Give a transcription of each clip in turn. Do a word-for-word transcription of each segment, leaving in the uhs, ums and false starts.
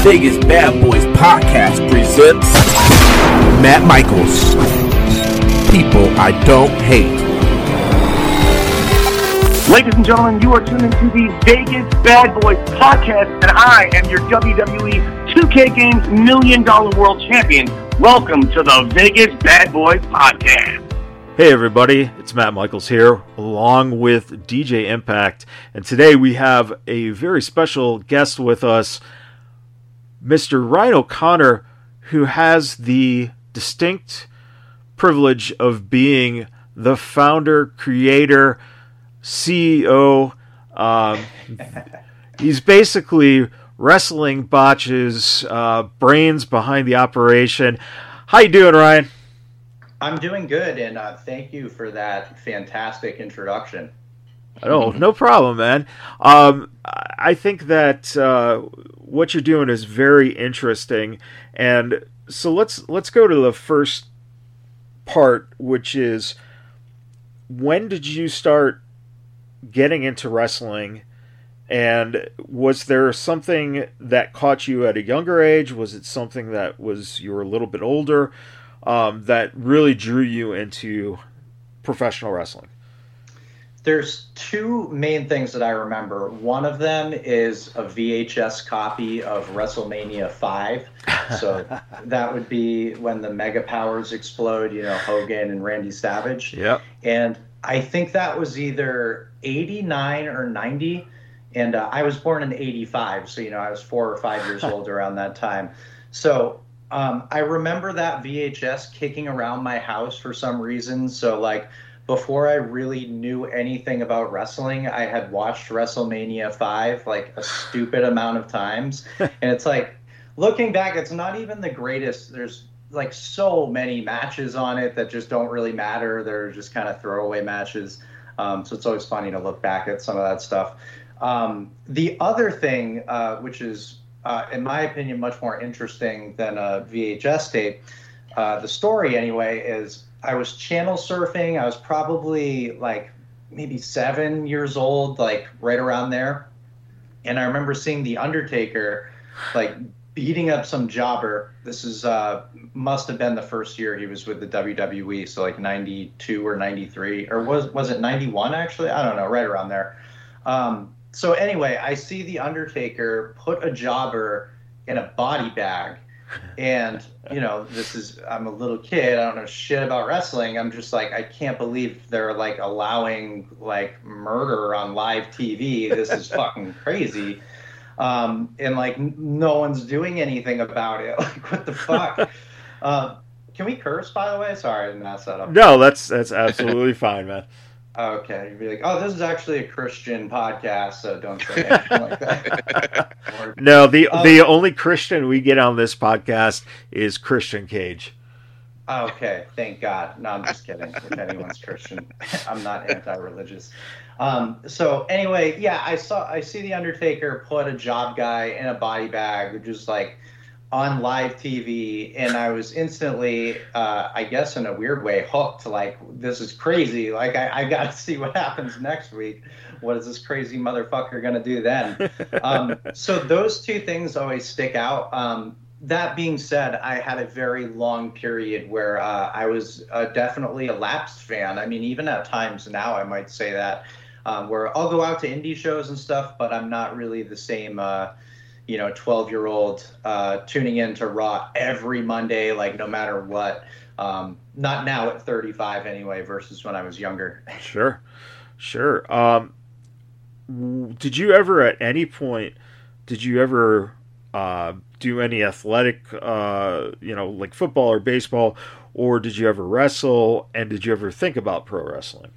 Vegas Bad Boys podcast presents Matt Michaels. People I don't hate. Ladies and gentlemen, you are tuned into the Vegas Bad Boys podcast, and I am your W W E two K Games Million Dollar World Champion. Welcome to the Vegas Bad Boys podcast. Hey everybody, it's Matt Michaels here, along with D J Impact, and today we have a very special guest with us, Mister Ryan O'Connor, who has the distinct privilege of being the founder, creator, C E O. Um, he's basically Wrestling Botch's uh, brains behind the operation. How you doing, Ryan? I'm doing good, and uh, thank you for that fantastic introduction. Oh, no problem, man. Um, I think that uh, what you're doing is very interesting, and so let's let's go to the first part, which is, when did you start getting into wrestling, and was there something that caught you at a younger age? Was it something that was you were a little bit older? Um, that really drew you into professional wrestling? There's two main things that I remember. One of them is a V H S copy of WrestleMania five. So that would be when the Mega Powers explode, you know, Hogan and Randy Savage. Yep. And I think that was either eighty-nine or ninety. And uh, I was born in eighty-five. So, you know, I was four or five years old around that time. So Um, I remember that V H S kicking around my house for some reason. So, like, before I really knew anything about wrestling, I had watched WrestleMania five, like, a stupid amount of times. And it's like, looking back, it's not even the greatest. There's, like, so many matches on it that just don't really matter. They're just kind of throwaway matches. Um, so it's always funny to look back at some of that stuff. Um, the other thing, uh, which is, Uh, in my opinion, much more interesting than a V H S tape. Uh, the story, anyway, is I was channel surfing. I was probably like maybe seven years old, like right around there. And I remember seeing The Undertaker, like, beating up some jobber. This is uh, must have been the first year he was with the W W E, so like ninety-two or ninety-three, or was was it ninety-one actually? I don't know, right around there. Um, So anyway, I see The Undertaker put a jobber in a body bag. And, you know, this is, I'm a little kid. I don't know shit about wrestling. I'm just like, I can't believe they're, like, allowing, like, murder on live T V. This is fucking crazy. Um, and, like, n- no one's doing anything about it. Like, what the fuck? uh, can we curse, by the way? Sorry, I didn't mess that up. No, that's that's absolutely fine, man. Okay, you'd be like, oh, this is actually a Christian podcast, so don't say anything like that. Or, No, the um, the only Christian we get on this podcast is Christian Cage. Okay, thank God. No, I'm just kidding. If anyone's Christian, I'm not anti-religious. Um, so anyway, yeah, I saw, I see The Undertaker put a job guy in a body bag, which is like on live T V, and I was instantly, uh, I guess in a weird way, hooked. Like, this is crazy. Like, I, I got to see what happens next week. What is this crazy motherfucker going to do then? um, so those two things always stick out. Um, that being said, I had a very long period where uh, I was uh, definitely a lapsed fan. I mean, even at times now, I might say that, um, where I'll go out to indie shows and stuff, but I'm not really the same uh, you know, twelve-year-old uh, tuning in to Raw every Monday, like, no matter what. Um, not now at thirty-five anyway, versus when I was younger. Sure, sure. Um, did you ever, at any point, did you ever uh, do any athletic, uh, you know, like football or baseball, or did you ever wrestle, and did you ever think about pro wrestling?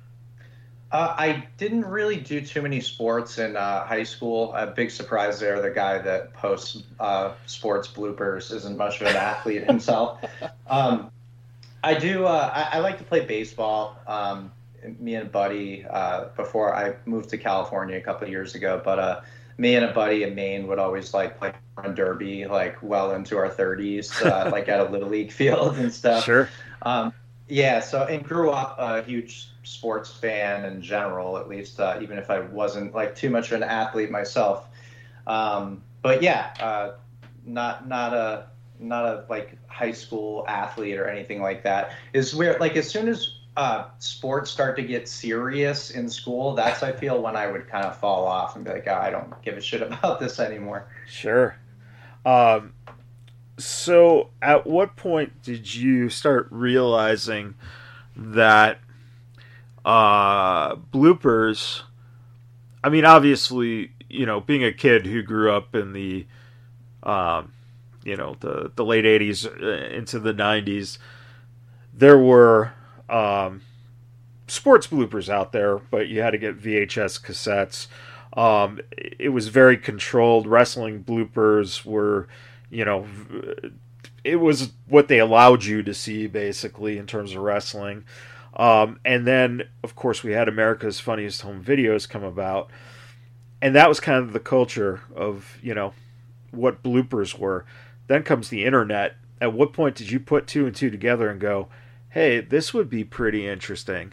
Uh, I didn't really do too many sports in uh, high school. A big surprise there. The guy that posts uh, sports bloopers isn't much of an athlete himself. Um, I do. Uh, I, I like to play baseball. Um, me and a buddy, uh, before I moved to California a couple of years ago, but uh, me and a buddy in Maine would always like play run derby, like well into our thirties, uh, like at a little league field and stuff. Sure. Um, yeah. So and grew up a huge sports fan in general, at least, uh, even if I wasn't like too much of an athlete myself. Um, but yeah, uh, not not a not a like high school athlete or anything like that. Is where like as soon as uh, sports start to get serious in school, that's I feel when I would kind of fall off and be like, oh, I don't give a shit about this anymore. Sure. Um, so at what point did you start realizing that uh, bloopers, I mean, obviously, you know, being a kid who grew up in the, um, you know, the, the late eighties into the nineties, there were um, sports bloopers out there, but you had to get V H S cassettes. Um, it was very controlled. Wrestling bloopers were, you know, it was what they allowed you to see, basically, in terms of wrestling. Um, and then, of course, we had America's Funniest Home Videos come about. And that was kind of the culture of, you know, what bloopers were. Then comes the internet. At what point did you put two and two together and go, hey, this would be pretty interesting?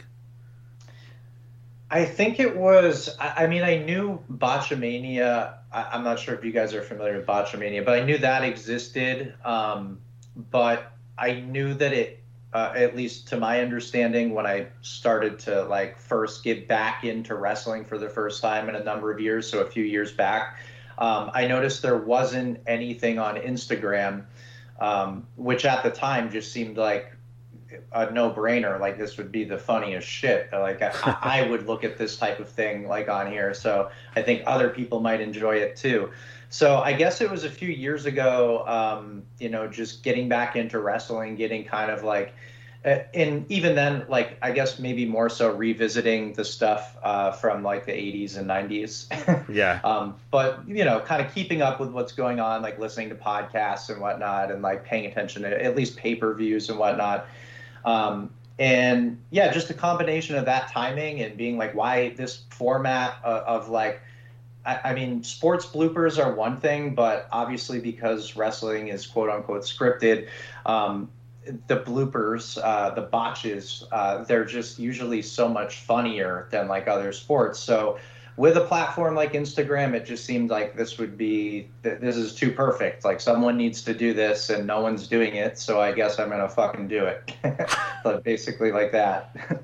I think it was, I mean, I knew Botchamania. I'm not sure if you guys are familiar with Botchamania, but I knew that existed. Um, but I knew that it, uh, at least to my understanding, when I started to like first get back into wrestling for the first time in a number of years, so a few years back, um, I noticed there wasn't anything on Instagram, um, which at the time just seemed like a no-brainer. Like this would be the funniest shit. Like I, I would look at this type of thing like on here, so I think other people might enjoy it too. So I guess it was a few years ago, um, you know, just getting back into wrestling, getting kind of like, uh, and even then, like I guess maybe more so revisiting the stuff uh, from like the eighties and nineties. Yeah. Um, but you know, kind of keeping up with what's going on, like listening to podcasts and whatnot, and like paying attention to at least pay-per-views and whatnot. Um, and yeah, just a combination of that timing and being like, why this format of, of like, I, I mean, sports bloopers are one thing, but obviously because wrestling is quote unquote scripted, um, the bloopers, uh, the botches, uh, they're just usually so much funnier than like other sports. So with a platform like Instagram, it just seemed like this would be, this is too perfect. Like someone needs to do this and no one's doing it. So I guess I'm going to fucking do it. But basically like that.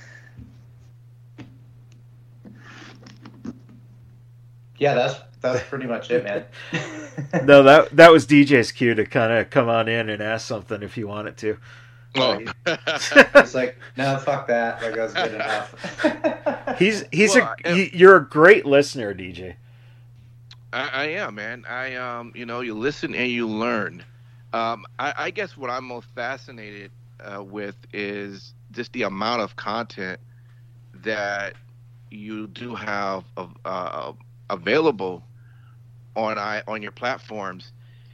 Yeah, that's, that's pretty much it, man. No, that, that was D J's cue to kind of come on in and ask something if he wanted to. Oh. It's like, no, fuck that. Like, that's good enough. he's he's well, a he, you're a great listener, D J. I, I am, man. I um, you know, you listen and you learn. Um, I, I guess what I'm most fascinated uh, with is just the amount of content that you do have of, uh, available on I on your platforms.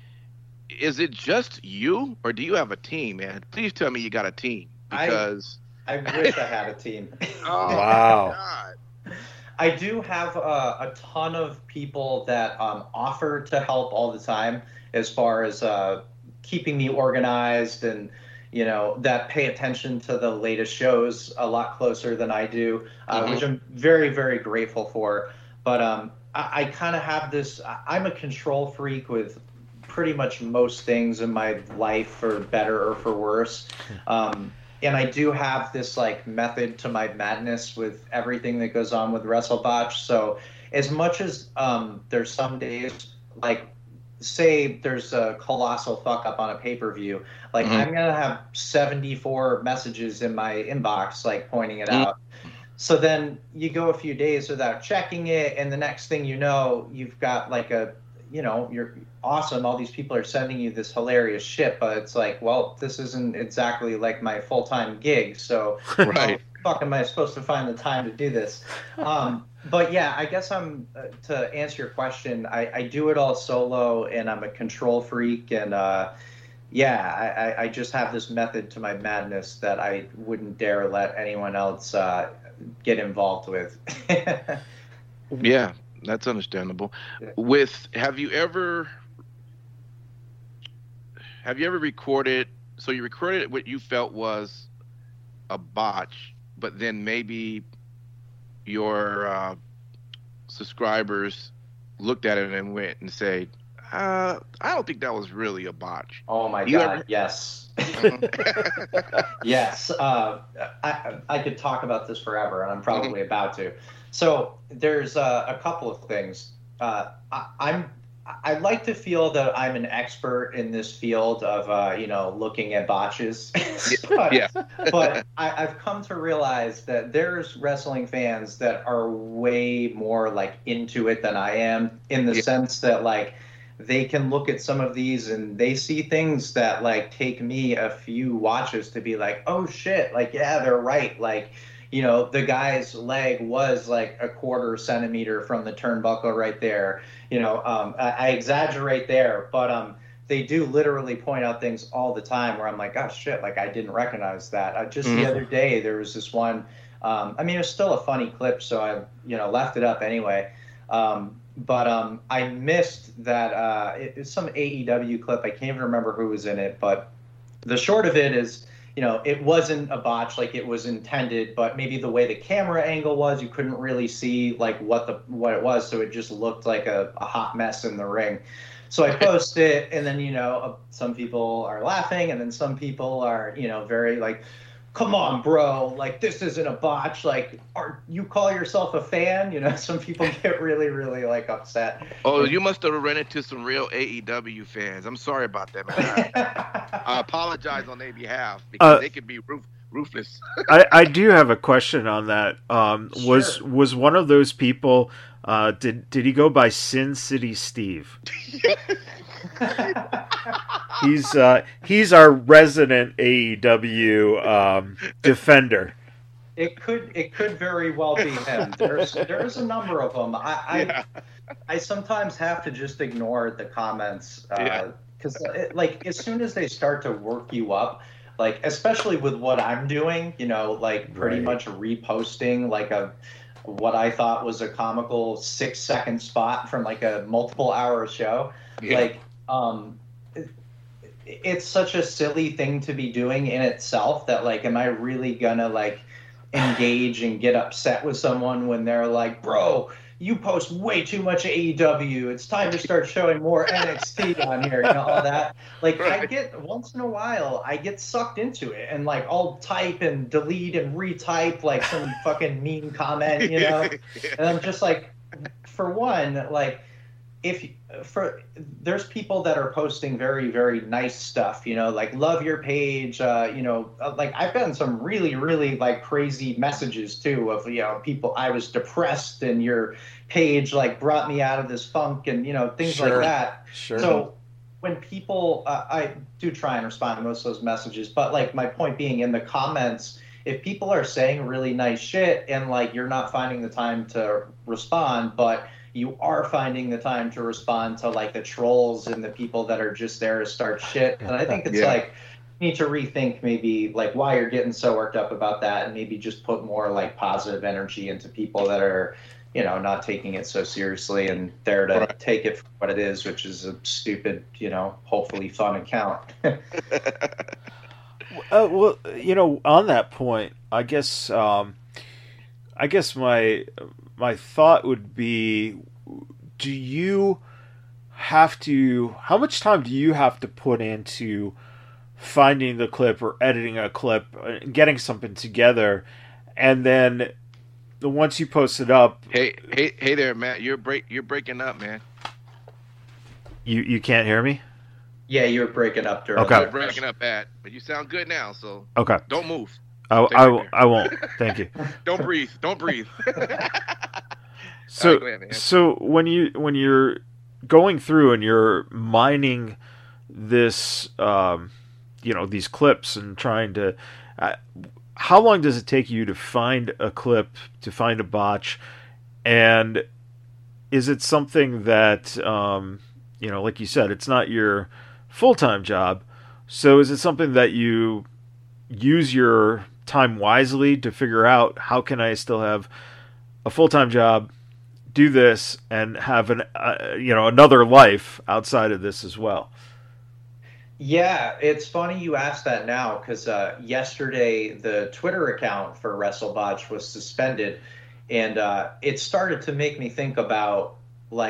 Is it just you, or do you have a team, man? Please tell me you got a team, because I, I wish I had a team. Oh, wow. my God. I do have uh, a ton of people that um, offer to help all the time, as far as uh, keeping me organized, and you know, that pay attention to the latest shows a lot closer than I do, uh, mm-hmm. which I'm very, very grateful for. But um, I, I kind of have this. I'm a control freak with pretty much most things in my life, for better or for worse. Um, and I do have this like method to my madness with everything that goes on with WrestleBotch. So as much as um, there's some days, like say there's a colossal fuck up on a pay-per-view, like mm-hmm. I'm going to have seventy-four messages in my inbox, like pointing it mm-hmm. out. So then you go a few days without checking it, and the next thing you know, you've got like a, you know, you're awesome. All these people are sending you this hilarious shit, but it's like, well, this isn't exactly like my full-time gig. So right. how the fuck am I supposed to find the time to do this? Um, but yeah, I guess I'm, uh, to answer your question, I, I do it all solo, and I'm a control freak. And uh, yeah, I, I just have this method to my madness that I wouldn't dare let anyone else uh, get involved with. Yeah. That's understandable. With have you ever have you ever recorded? So you recorded what you felt was a botch, but then maybe your uh, subscribers looked at it and went and say, Uh, I don't think that was really a botch. Oh my You god, ever- yes. Yes. Uh, I, I could talk about this forever, and I'm probably about to. So there's uh, a couple of things. Uh, I, I'm I like to feel that I'm an expert in this field of uh, you know looking at botches, but, Yeah. but I, I've come to realize that there's wrestling fans that are way more like into it than I am, in the Yeah. sense that like they can look at some of these and they see things that like take me a few watches to be like, oh shit, like yeah, they're right, like. You know, the guy's leg was like a quarter centimeter from the turnbuckle right there. You know, um, I, I exaggerate there, but um, they do literally point out things all the time where I'm like, oh shit, like I didn't recognize that. Uh, just Mhm. the other day, there was this one. Um, I mean, it was still a funny clip, so I, you know, left it up anyway. Um, but um, I missed that. Uh, it, it's some A E W clip. I can't even remember who was in it, but the short of it is, you know, it wasn't a botch like it was intended, but maybe the way the camera angle was, you couldn't really see like what the what it was, so it just looked like a, a hot mess in the ring. So I post it, and then you know, uh, some people are laughing, and then some people are, you know, very like, "Come on, bro! Like this isn't a botch. Like, are you call yourself a fan?" You know, some people get really, really like upset. Oh, you must have run into some real A E W fans. I'm sorry about that, man. I, I apologize on their behalf because Uh, they could be roof, ruthless. I, I do have a question on that. Um, was Sure. was one of those people? Uh, did did he go by Sin City Steve? He's uh, he's our resident A E W um, defender. It could it could very well be him. There's there's a number of them. I I, Yeah. I sometimes have to just ignore the comments Yeah. because like as soon as they start to work you up, like especially with what I'm doing, you know, like pretty Right. much reposting like a what I thought was a comical six second spot from like a multiple hour show. Yeah. Like um it- it's such a silly thing to be doing in itself that like am I really gonna like engage and get upset with someone when they're like, bro, you post way too much A E W. It's time to start showing more N X T on here, you know, all that. Like, I Right. get, once in a while, I get sucked into it and, like, I'll type and delete and retype, like, some fucking mean comment, you know? And I'm just like, for one, like, if for there's people that are posting very very nice stuff, you know, like love your page, uh, you know, like I've gotten some really really like crazy messages too of you know people I was depressed and your page like brought me out of this funk and you know things Sure. like that. Sure. So when people, uh, I do try and respond to most of those messages, but like my point being in the comments, if people are saying really nice shit and like you're not finding the time to respond, but you are finding the time to respond to like the trolls and the people that are just there to start shit. And I think it's Yeah. like you need to rethink maybe like why you're getting so worked up about that and maybe just put more like positive energy into people that are, you know, not taking it so seriously and there to Right. take it for what it is, which is a stupid, you know, hopefully fun account. Uh, well, you know, on that point, I guess, um, I guess my my thought would be: do you have to? How much time do you have to put into finding the clip or editing a clip, uh, getting something together, and then once you post it up, Hey, hey, hey there, Matt. You're break. You're breaking up, man. you you can't hear me? Yeah, you're breaking up during Okay. You're the breaking up bad, but you sound good now. So Okay, don't move. I, Stay I, right there. I won't. Thank you. Don't breathe. Don't breathe. So, go ahead, man. so when you when you're going through and you're mining this, um, you know, these clips and trying to, uh, how long does it take you to find a clip, to find a botch, and is it something that, um, you know, like you said, it's not your full-time job, so is it something that you use your time wisely to figure out how can I still have a full-time job, do this, and have an uh, you know another life outside of this as well? Yeah, it's funny you asked that now because uh, yesterday the Twitter account for WrestleBotch was suspended, and uh, it started to make me think about like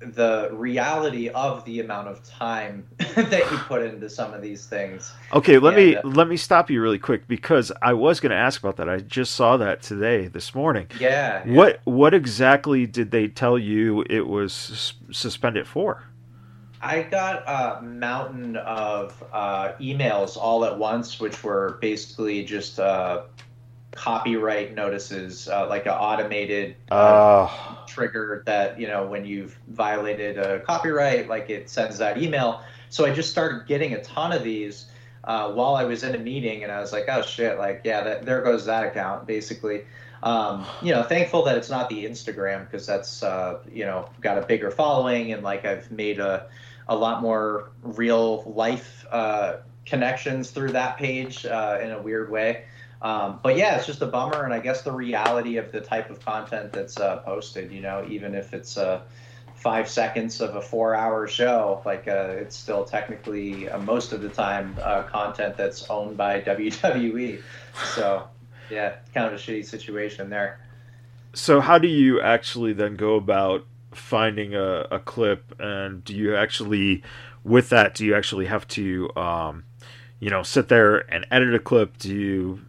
the reality of the amount of time that you put into some of these things. Okay, let and, me uh, let me stop you really quick because I was going to ask about that. I just saw that today, this morning. Yeah, yeah. What what exactly did they tell you it was sus- suspended for? I got a mountain of uh, emails all at once, which were basically just uh, copyright notices, uh, like an automated uh, Uh, trigger that, you know, when you've violated a copyright, like it sends that email. So I just started getting a ton of these uh, while I was in a meeting, and I was like, oh shit, like, yeah, that, there goes that account, basically. Um, you know, thankful that it's not the Instagram, because that's, uh, you know, got a bigger following, and like I've made a, a lot more real life uh, connections through that page uh, in a weird way. Um, but yeah, it's just a bummer, and I guess the reality of the type of content that's uh, posted, you know, even if it's uh, five seconds of a four-hour show, like uh, it's still technically uh, most of the time uh, content that's owned by W W E. So yeah, kind of a shitty situation there. so how do you actually then go about finding a, a clip, and do you actually, with that, do you actually have to, um, you know, sit there and edit a clip? Do you,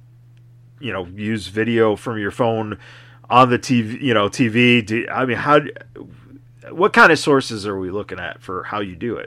you know, use video from your phone on the T V, you know, T V? Do, I mean, how, what kind of sources are we looking at for how you do it?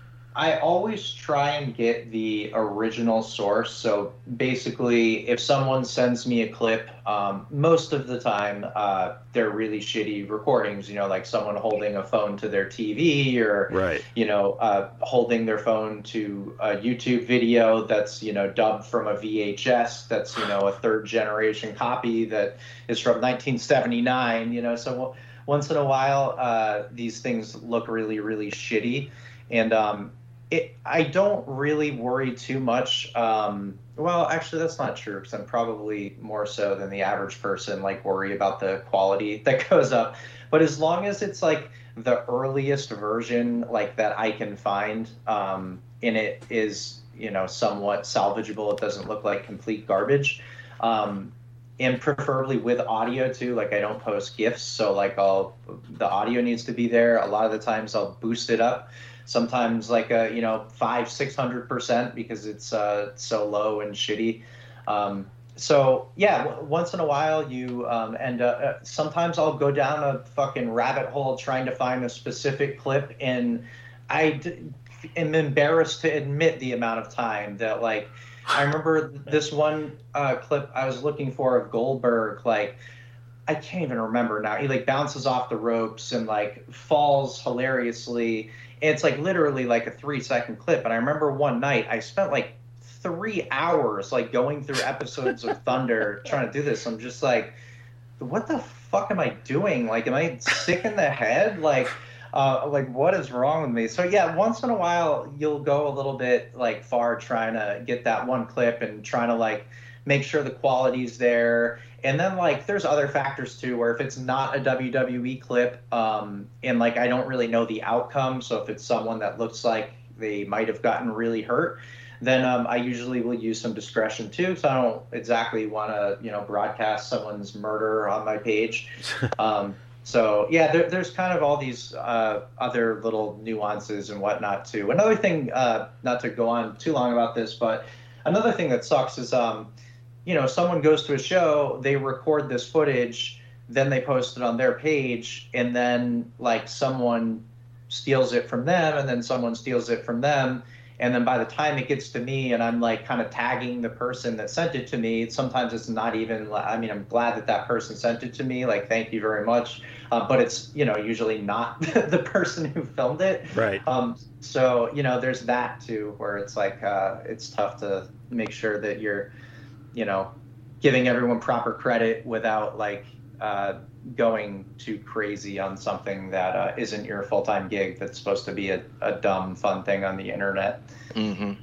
I always try and get the original source. So basically, if someone sends me a clip, um, most of the time uh, they're really shitty recordings, you know, like someone holding a phone to their T V, or, Right. you know, uh, holding their phone to a YouTube video that's, you know, dubbed from a V H S that's, you know, a third generation copy that is from nineteen seventy-nine, you know. So once in a while, uh, these things look really, really shitty. And um, it, I don't really worry too much. Um, well, actually, that's not true, because I'm probably more so than the average person, like, worry about the quality that goes up. But as long as it's like the earliest version, like that I can find, um, and it is, you know, somewhat salvageable, it doesn't look like complete garbage. Um, and preferably with audio too. Like, I don't post GIFs, so like I'll, the audio needs to be there. A lot of the times I'll boost it up. Sometimes like a, you know, five, six hundred percent, because it's uh, so low and shitty. Um, so yeah, w- once in a while you um, end up. Uh, sometimes I'll go down a fucking rabbit hole trying to find a specific clip, and I d- am embarrassed to admit the amount of time that, like, I remember this one uh, clip I was looking for of Goldberg, like, I can't even remember now. He like bounces off the ropes and like falls hilariously. And it's like literally like a three second clip. And I remember one night I spent like three hours like going through episodes of Thunder trying to do this. I'm just like, what the fuck am I doing? Like, am I sick in the head? Like, uh, like what is wrong with me? So yeah, once in a while you'll go a little bit like far trying to get that one clip and trying to like make sure the quality's there. And then like there's other factors too, where if it's not a W W E clip, um, and like I don't really know the outcome, so if it's someone that looks like they might have gotten really hurt, then um, I usually will use some discretion too, because I don't exactly want to, you know, broadcast someone's murder on my page. Um, so yeah, there, there's kind of all these uh, other little nuances and whatnot too. Another thing, uh, not to go on too long about this, but another thing that sucks is, um, you know, someone goes to a show, they record this footage, then they post it on their page, and then like someone steals it from them, and then someone steals it from them. And then by the time it gets to me and I'm like kind of tagging the person that sent it to me, sometimes it's not even, I mean, I'm glad that that person sent it to me. Like, thank you very much. Uh, but it's, you know, usually not the person who filmed it. Right. Um, so, you know, there's that too, where it's like, uh, it's tough to make sure that you're, you know, giving everyone proper credit without like uh, going too crazy on something that uh, isn't your full-time gig. That's supposed to be a, a dumb, fun thing on the internet. Mm-hmm.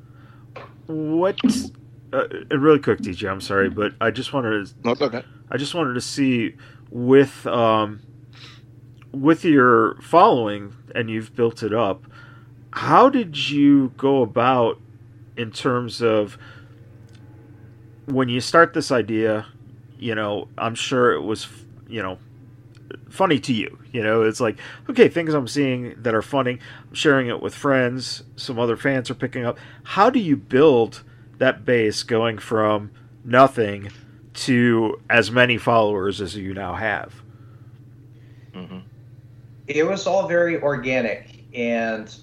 What? Uh, really quick, D J. I'm sorry, but I just wanted to. No, it's okay. I just wanted to see with um, with your following, and you've built it up. How did you go about in terms of when you start this idea? You know, I'm sure it was, you know, funny to you. You know, it's like, okay, things I'm seeing that are funny, I'm sharing it with friends, some other fans are picking up. How do you build that base going from nothing to as many followers as you now have? Mm-hmm. It was all very organic, and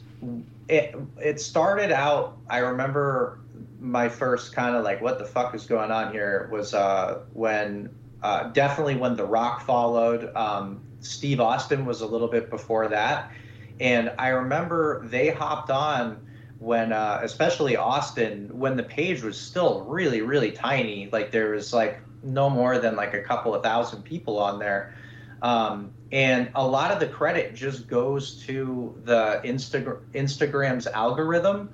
it it started out, I remember my first kind of like, what the fuck is going on here, was uh, when, uh, definitely when The Rock followed. um, Steve Austin was a little bit before that. And I remember they hopped on when, uh, especially Austin, when the page was still really, really tiny. Like there was like no more than like a couple of thousand people on there. Um, and a lot of the credit just goes to the Insta- Instagram's algorithm.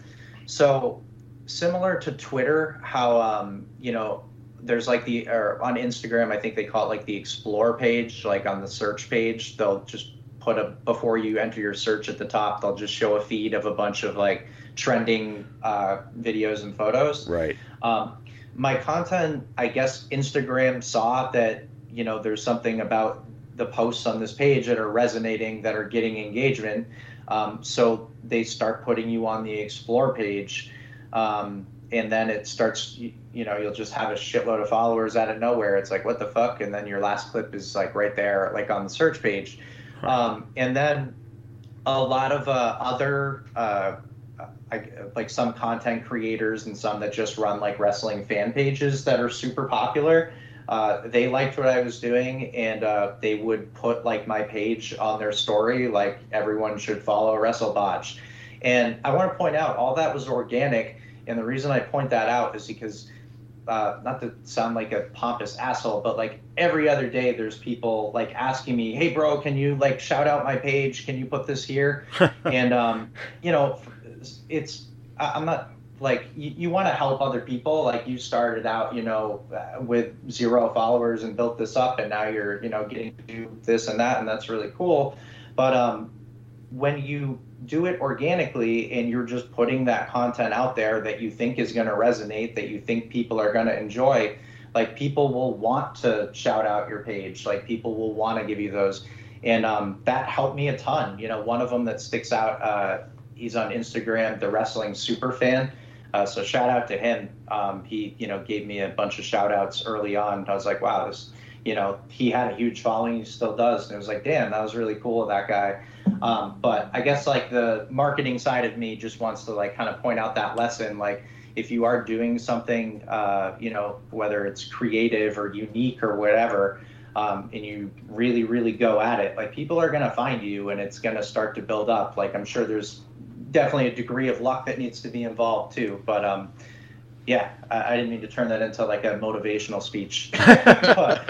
So similar to Twitter, how, um, you know, there's like the, or on Instagram, I think they call it like the explore page, like on the search page, they'll just put a, before you enter your search at the top, they'll just show a feed of a bunch of like trending uh, videos and photos. Right. Um, my content, I guess Instagram saw that, you know, there's something about the posts on this page that are resonating, that are getting engagement. Um, so they start putting you on the explore page. Um, and then it starts, you, you know, you'll just have a shitload of followers out of nowhere. It's like, what the fuck? And then your last clip is like right there, like on the search page. Huh. Um, and then a lot of uh, other, uh, I, like some content creators and some that just run like wrestling fan pages that are super popular. Uh, they liked what I was doing, and uh, they would put like my page on their story, like everyone should follow WrestleBotch. And I want to point out all that was organic. And the reason I point that out is because, uh, not to sound like a pompous asshole, but like every other day there's people like asking me, hey bro, can you like shout out my page? Can you put this here? And, um, you know, it's, I'm not like, you, you want to help other people. Like you started out, you know, with zero followers and built this up, and now you're, you know, getting to do this and that. And that's really cool. But, um, when you do it organically and you're just putting that content out there that you think is going to resonate, that you think people are going to enjoy, like people will want to shout out your page, like people will want to give you those. And um, that helped me a ton. You know, one of them that sticks out, uh, he's on Instagram, The Wrestling Super Fan. Uh, so shout out to him. Um, he, you know, gave me a bunch of shout outs early on. I was like, wow, this, you know, he had a huge following, he still does. And it was like, damn, that was really cool of that guy. Um, but I guess like the marketing side of me just wants to like kind of point out that lesson. Like if you are doing something, uh, you know, whether it's creative or unique or whatever, um, and you really, really go at it, like people are going to find you and it's going to start to build up. Like I'm sure there's definitely a degree of luck that needs to be involved too. But um, yeah, I, I didn't mean to turn that into like a motivational speech. But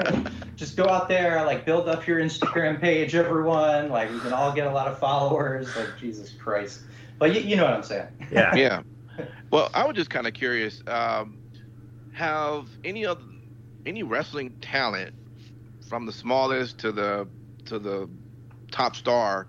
just go out there, like build up your Instagram page, everyone. Like we can all get a lot of followers. Like Jesus Christ. But you, you know what I'm saying. Yeah. Yeah. Well, I was just kind of curious. Um, have any of any wrestling talent, from the smallest to the to the top star,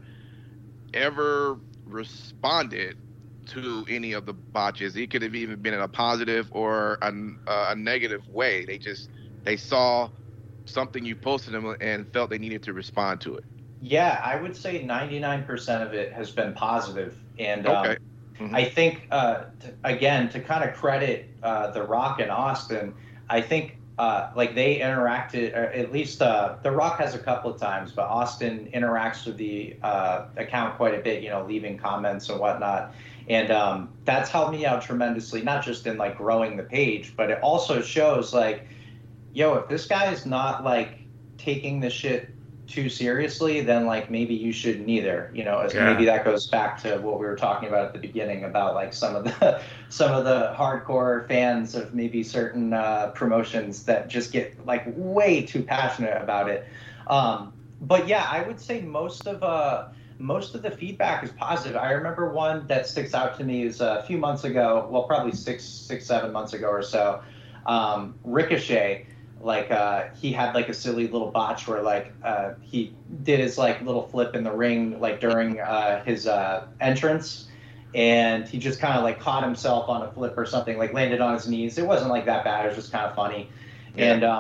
ever responded to any of the botches? It could have even been in a positive or a, a negative way. They just they saw something you posted them and felt they needed to respond to it. Yeah, I would say ninety-nine percent of it has been positive. And okay. um, mm-hmm. I think, uh, to, again, to kind of credit uh, The Rock and Austin, I think uh, like they interacted, or at least uh, The Rock has a couple of times, but Austin interacts with the uh, account quite a bit, you know, leaving comments and whatnot. And um, that's helped me out tremendously, not just in like growing the page, but it also shows like, yo, if this guy is not like taking this shit too seriously, then like maybe you shouldn't either. You know, as yeah. maybe that goes back to what we were talking about at the beginning about like some of the some of the hardcore fans of maybe certain uh, promotions that just get like way too passionate about it. Um, but yeah, I would say most of uh, most of the feedback is positive. I remember one that sticks out to me is a few months ago, well, probably six, six, seven months ago or so. Um, Ricochet. Like uh, he had like a silly little botch where like uh, he did his like little flip in the ring like during uh, his uh, entrance, and he just kind of like caught himself on a flip or something, like landed on his knees. It wasn't like that bad. It was just kind of funny. Yeah. And um,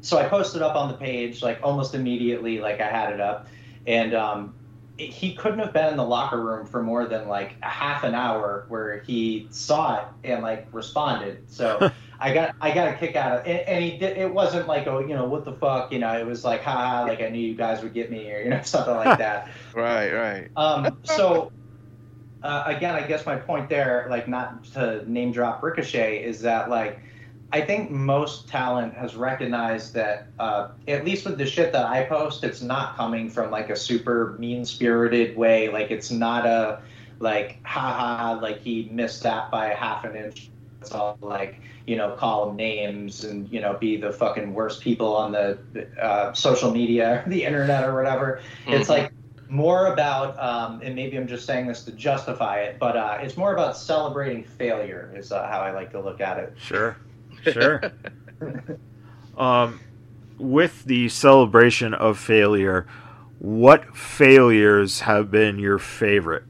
so I posted up on the page like almost immediately, like I had it up, and um, it, he couldn't have been in the locker room for more than like a half an hour where he saw it and like responded. So I got I got a kick out of it, and he did. It wasn't like, oh, you know, what the fuck, you know. It was like, ha, like I knew you guys would get me, or you know, something like that. Right, right. Um, so. Uh, again, I guess my point there, like not to name drop Ricochet, is that like I think most talent has recognized that uh, at least with the shit that I post, it's not coming from like a super mean-spirited way. Like it's not a like haha, like he missed that by a half an inch. It's all like, you know, call them names and, you know, be the fucking worst people on the uh, social media, the internet or whatever. Mm-hmm. It's like more about, um, and maybe I'm just saying this to justify it, but uh, it's more about celebrating failure is uh, how I like to look at it. Sure, sure. um, with the celebration of failure, what failures have been your favorite?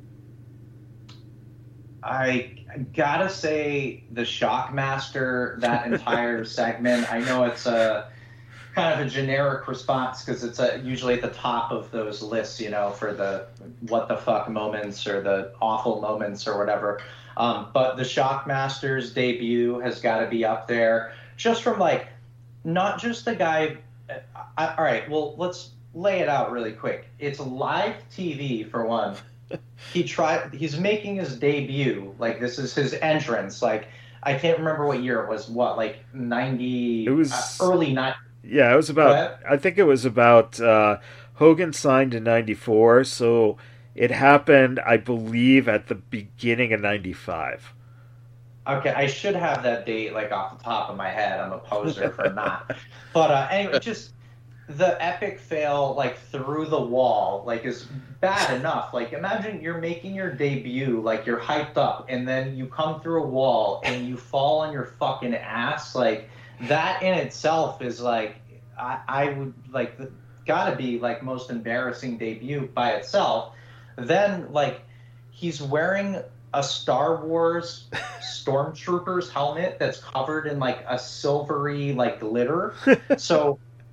I gotta say the Shockmaster, that entire segment. I know it's a kind of a generic response because it's a, usually at the top of those lists, you know, for the what the fuck moments or the awful moments or whatever. Um, but the Shockmaster's debut has got to be up there, just from like, not just the guy. I, all right, well, let's lay it out really quick. It's live T V for one. He tried. He's making his debut. Like this is his entrance. Like I can't remember what year it was. What like ninety? It was uh, early night. Yeah, it was about. I think it was about. Uh, Hogan signed in ninety-four, so it happened, I believe, at the beginning of ninety-five. Okay, I should have that date like off the top of my head. I'm a poser for not. But uh, anyway, just. The epic fail, like, through the wall, like, is bad enough. Like, imagine you're making your debut, like, you're hyped up, and then you come through a wall, and you fall on your fucking ass. Like, that in itself is, like, I, I would, like, the, gotta be, like, most embarrassing debut by itself. Then, like, he's wearing a Star Wars Stormtrooper's helmet that's covered in, like, a silvery, like, glitter. So...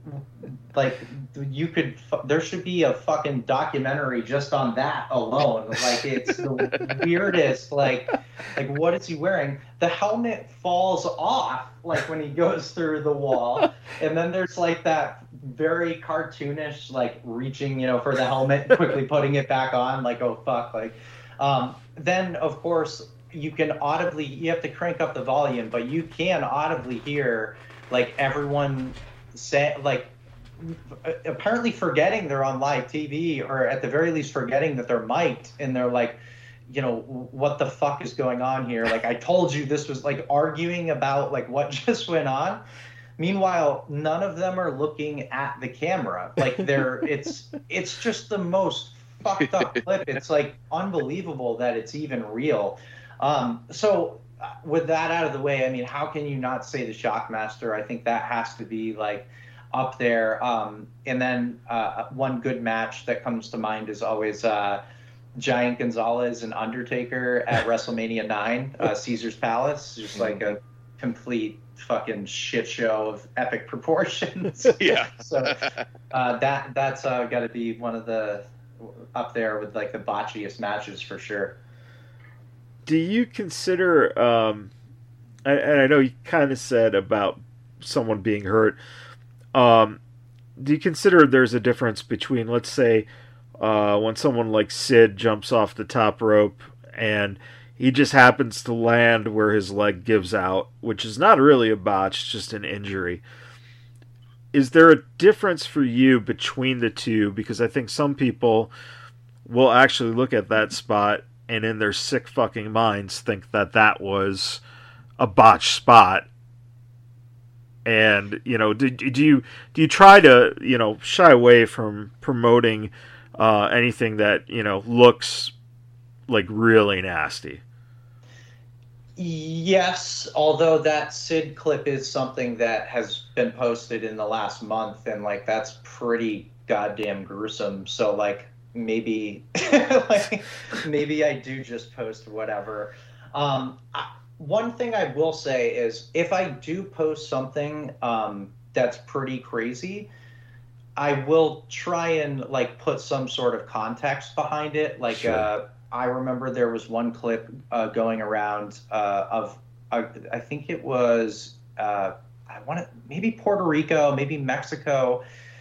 like you could there should be a fucking documentary just on that alone. Like it's the weirdest. like like what is he wearing? The helmet falls off like when he goes through the wall, and then there's like that very cartoonish like reaching, you know, for the helmet, quickly putting it back on, like, oh fuck. Like um then of course you can audibly, you have to crank up the volume, but you can audibly hear like everyone say, like, apparently forgetting they're on live T V, or at the very least forgetting that they're mic'd, and they're like, you know, what the fuck is going on here? Like, I told you this was, like, arguing about, like, what just went on. Meanwhile, none of them are looking at the camera. Like, they're, it's, it's just the most fucked up clip. It's, like, unbelievable that it's even real. Um, so, with that out of the way, I mean, how can you not say the Shockmaster? I think that has to be like up there. Um, and then uh, one good match that comes to mind is always uh, Giant Gonzalez and Undertaker at WrestleMania nine, uh, Caesar's Palace. Just like a complete fucking shit show of epic proportions. Yeah. So uh, that that's uh, got to be one of the up there with like the botchiest matches for sure. Do you consider, um, and I know you kind of said about someone being hurt, um, do you consider there's a difference between, let's say, uh, when someone like Sid jumps off the top rope and he just happens to land where his leg gives out, which is not really a botch, it's just an injury. Is there a difference for you between the two? Because I think some people will actually look at that spot and in their sick fucking minds think that that was a botched spot. And, you know, do, do you do you try to, you know, shy away from promoting uh, anything that, you know, looks like really nasty? Yes, although that Sid clip is something that has been posted in the last month, and, like, that's pretty goddamn gruesome. So, like, maybe like maybe I do just post whatever. Um, I, one thing I will say is if I do post something um, that's pretty crazy, I will try and like put some sort of context behind it. Like, sure. uh, I remember there was one clip uh, going around uh, of, uh, I think it was, uh, I want to, maybe Puerto Rico, maybe Mexico.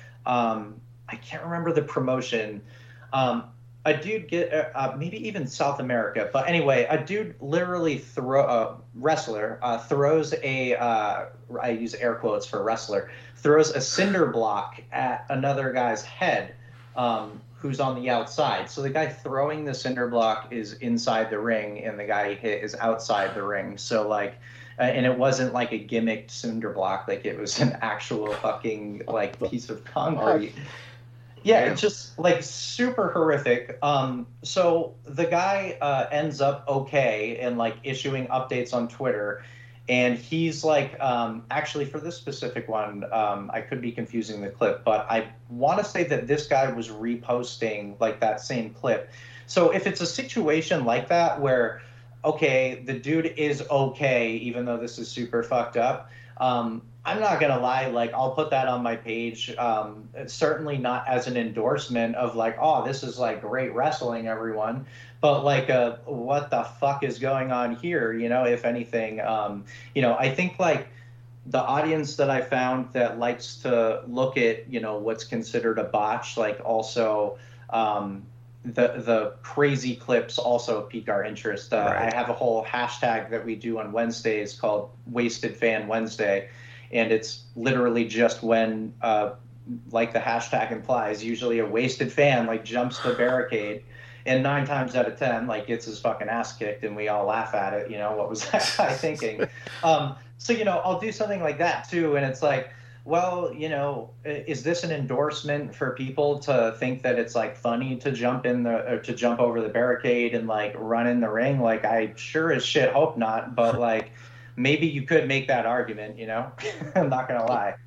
Um, I can't remember the promotion. Um, a dude get, uh, maybe even South America. But anyway, a dude literally throw a uh, wrestler uh, throws a, uh, I use air quotes for wrestler, throws a cinder block at another guy's head. Um, who's on the outside. So the guy throwing the cinder block is inside the ring and the guy he hit is outside the ring. So like, uh, and it wasn't like a gimmicked cinder block. Like it was an actual fucking like piece of concrete. Yeah, it's just like super horrific. Um, so the guy uh, ends up okay and like issuing updates on Twitter. And he's like, um, actually, for this specific one, um, I could be confusing the clip, but I want to say that this guy was reposting like that same clip. So if it's a situation like that where, okay, the dude is okay, even though this is super fucked up, um, I'm not going to lie, like, I'll put that on my page. Um, certainly not as an endorsement of like, oh, this is like great wrestling, everyone. But like, uh, what the fuck is going on here? You know, if anything, um, you know, I think like the audience that I found that likes to look at, you know, what's considered a botch, like also um, the the crazy clips also pique our interest. Uh, right. I have a whole hashtag that we do on Wednesdays called Wasted Fan Wednesday. And it's literally just when, uh, like the hashtag implies, usually a wasted fan like jumps the barricade. And nine times out of ten, like gets his fucking ass kicked, and we all laugh at it. You know, what was that guy thinking? Um, so you know, I'll do something like that too, and it's like, well, you know, is this an endorsement for people to think that it's like funny to jump in the or to jump over the barricade and like run in the ring? Like, I sure as shit hope not, but like, maybe you could make that argument. You know, I'm not gonna lie.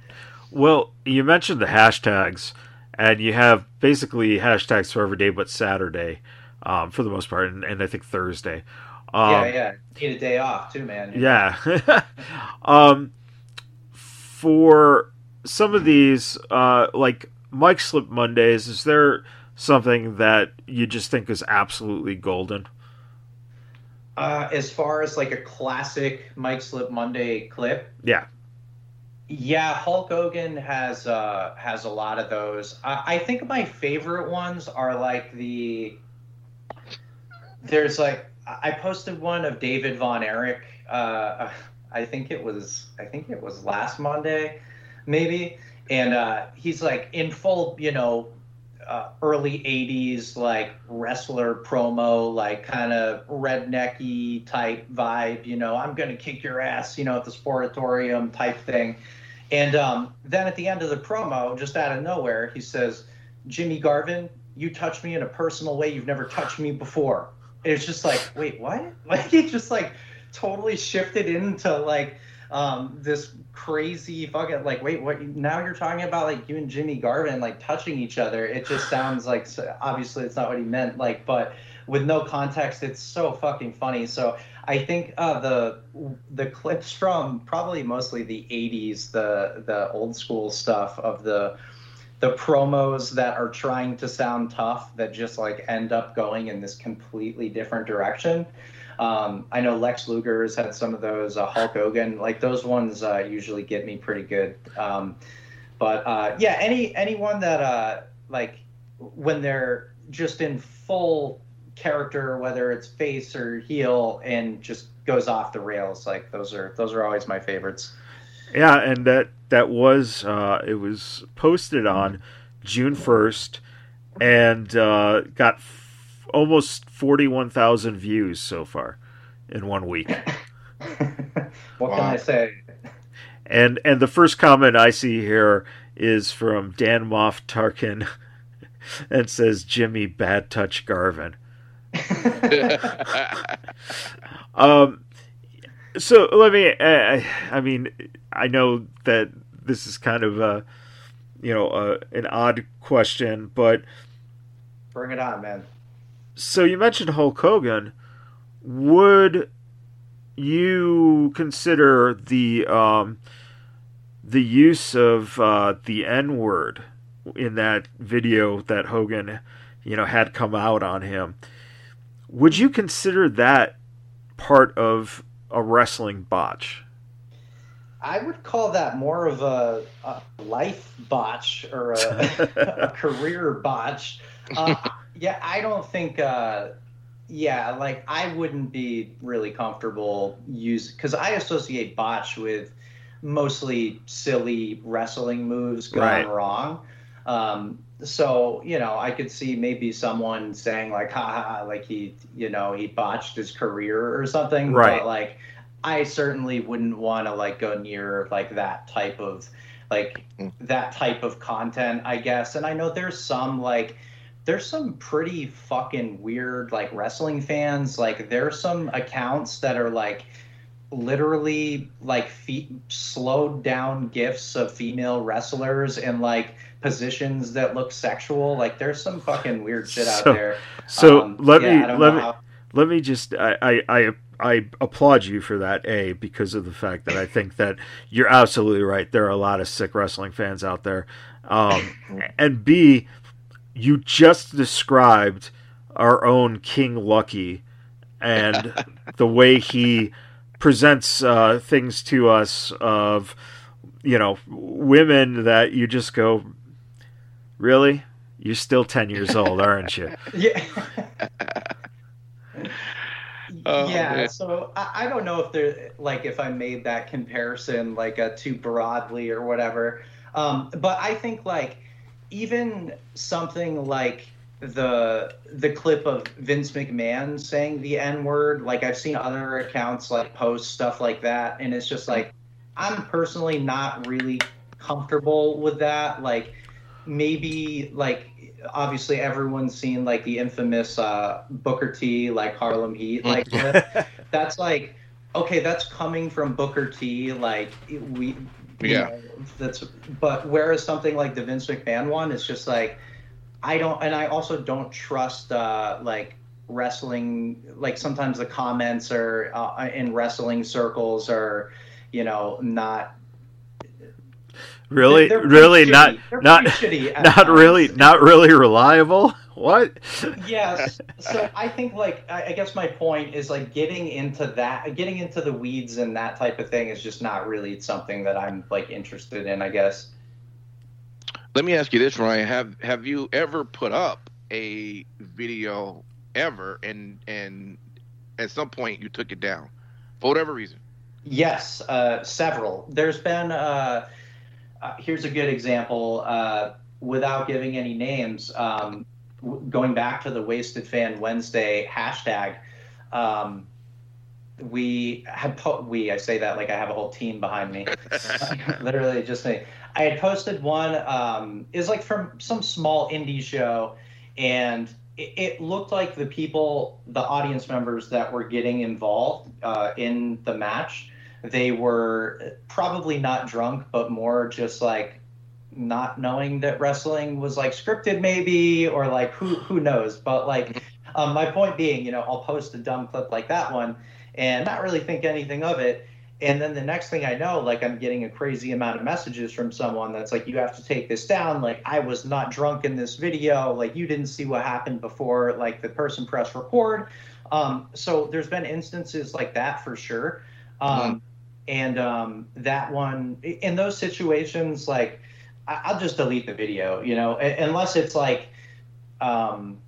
Well, you mentioned the hashtags. And you have basically hashtags for every day but Saturday, um, for the most part, and, and I think Thursday. Um, yeah, yeah. Need a day off too, man. Yeah. um, for some of these, uh, like Mike Slip Mondays, is there something that you just think is absolutely golden? Uh, as far as like a classic Mike Slip Monday clip? Yeah. Yeah, Hulk Hogan has uh, has a lot of those. I, I think my favorite ones are like the. There's like I posted one of David Von Erich. Uh, I think it was I think it was last Monday, maybe, and uh, he's like in full, you know, uh, early eighties like wrestler promo, like kind of rednecky type vibe. You know, I'm gonna kick your ass, you know, at the Sportatorium type thing. And um, then at the end of the promo, just out of nowhere, he says, Jimmy Garvin, you touched me in a personal way you've never touched me before. And it's just like, wait, what? Like, he just like totally shifted into like um, this crazy fucking like, wait, what? Now you're talking about like you and Jimmy Garvin like touching each other. It just sounds like, obviously it's not what he meant, like, but with no context, it's so fucking funny. So I think uh, the the clips from probably mostly the eighties, the the old school stuff of the the promos that are trying to sound tough that just like end up going in this completely different direction. Um, I know Lex Luger has had some of those, uh, Hulk Hogan, like those ones uh, usually get me pretty good. Um, but uh, yeah, any anyone that uh, like when they're just in full character, whether it's face or heel, and just goes off the rails, like those are those are always my favorites. Yeah, and that that was uh it was posted on June first and uh got f- almost forty-one thousand views so far in one week. What wow. can I say? And and the first comment I see here is from Dan Moff Tarkin and says, Jimmy Bad Touch Garvin. um, so let me. Uh, I mean, I know that this is kind of a, you know, uh, an odd question, but bring it on, man. So you mentioned Hulk Hogan. Would you consider the um, the use of uh, the N-word in that video that Hogan, you know, had come out on him. Would you consider that part of a wrestling botch? I would call that more of a, a life botch or a, a career botch. Uh, yeah, I don't think. Uh, yeah, like I wouldn't be really comfortable use because I associate botch with mostly silly wrestling moves gone Right. wrong. Um, so, you know, I could see maybe someone saying like, haha, like he, you know, he botched his career or something. Right. But like, I certainly wouldn't want to like go near like that type of, like that type of content, I guess. And I know there's some like, there's some pretty fucking weird like wrestling fans. Like there's some accounts that are like, literally like fe- slowed down gifs of female wrestlers in like positions that look sexual. Like there's some fucking weird shit out So- there. So Um, let yeah, I me don't let know me how- let me just I, I I I applaud you for that, A, because of the fact that I think that you're absolutely right. There are a lot of sick wrestling fans out there, um, and B, you just described our own King Lucky and the way he presents uh, things to us of, you know, women that you just go, really? You're still ten years old, aren't you? Yeah. Oh, yeah. man. So I, I don't know if there like if I made that comparison like uh, too broadly or whatever. Um, but I think like even something like the the clip of Vince McMahon saying the N-word, like I've seen other accounts like post stuff like that, and it's just like I'm personally not really comfortable with that. Like maybe like obviously everyone's seen like the infamous uh, Booker T like Harlem Heat like clip. That's like okay, that's coming from Booker T. Like we, you Yeah. know, that's but whereas something like the Vince McMahon one is just like I don't, and I also don't trust uh, like wrestling. Like sometimes the comments are uh, in wrestling circles are, you know, not Really, they're- they're pretty really shitty. not They're not pretty shitty at not times. really not really reliable. What? Yes. So I think like I, I guess my point is like getting into that, getting into the weeds and that type of thing is just not really something that I'm like interested in, I guess. Let me ask you this, Ryan. Have have you ever put up a video ever and and at some point you took it down for whatever reason? Yes, uh, several. There's been, uh, uh, here's a good example, uh, without giving any names, um, w- going back to the Wasted Fan Wednesday hashtag, um, we had, po- we, I say that like I have a whole team behind me, literally just me. I had posted one, um, is like from some small indie show, and it, it looked like the people, the audience members that were getting involved uh, in the match, they were probably not drunk, but more just like not knowing that wrestling was like scripted maybe, or like who who knows. But like um, my point being, you know, I'll post a dumb clip like that one and not really think anything of it. And then the next thing I know, like I'm getting a crazy amount of messages from someone that's like, you have to take this down. Like I was not drunk in this video. Like you didn't see what happened before, like the person pressed record. Um, so there's been instances like that for sure. Um, Mm. And um, that one, in those situations, like I- I'll just delete the video, you know, u- unless it's like, um,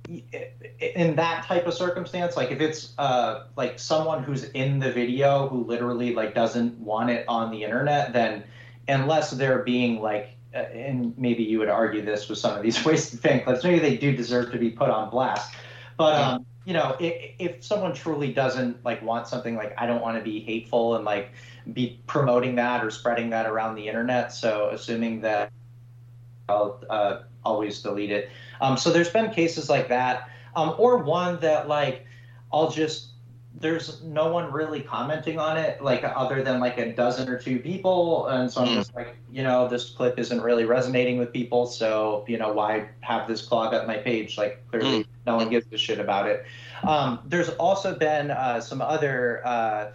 in that type of circumstance, like if it's uh, like someone who's in the video who literally like doesn't want it on the internet, then unless they're being like, uh, and maybe you would argue this with some of these Wasted Fan clips, maybe they do deserve to be put on blast. But um, you know, if, if someone truly doesn't like want something, like I don't want to be hateful and like be promoting that or spreading that around the internet. So assuming that I'll uh, always delete it. Um, so there's been cases like that, um, or one that like I'll just there's no one really commenting on it, like other than like a dozen or two people, and so I'm Mm. just like, you know, this clip isn't really resonating with people, so you know, why have this clog up my page? Like clearly Mm. no one gives a shit about it. Um, there's also been uh, some other uh,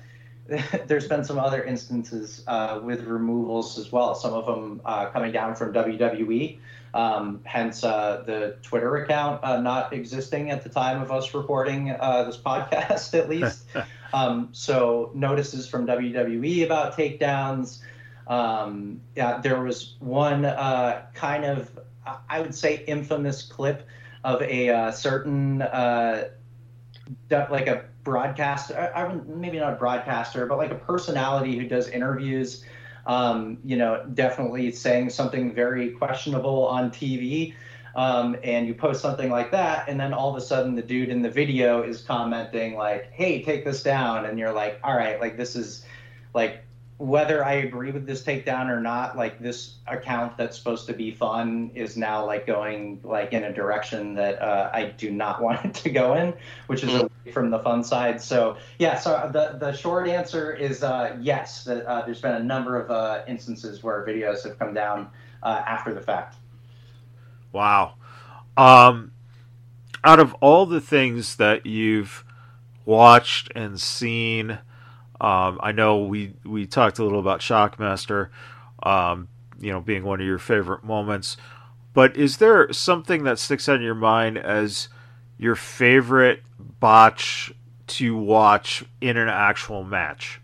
there's been some other instances uh, with removals as well. Some of them uh, coming down from W W E, um, hence uh, the Twitter account uh, not existing at the time of us recording uh, this podcast, at least. um, so notices from W W E about takedowns. Um, yeah, there was one uh, kind of, I would say, infamous clip of a uh, certain, uh, like a broadcaster, I, I maybe not a broadcaster, but like a personality who does interviews, um, you know, definitely saying something very questionable on T V. Um, and you post something like that, and then all of a sudden the dude in the video is commenting like, hey, take this down. And you're like, all right, like this is like, whether I agree with this takedown or not, like this account that's supposed to be fun is now like going like in a direction that uh, I do not want it to go in, which is away from the fun side. So yeah, so the the short answer is uh, yes. That uh, there's been a number of uh, instances where videos have come down uh, after the fact. Wow. Um, out of all the things that you've watched and seen. Um, I know we, we talked a little about Shockmaster, um, you know, being one of your favorite moments. But is there something that sticks out in your mind as your favorite botch to watch in an actual match?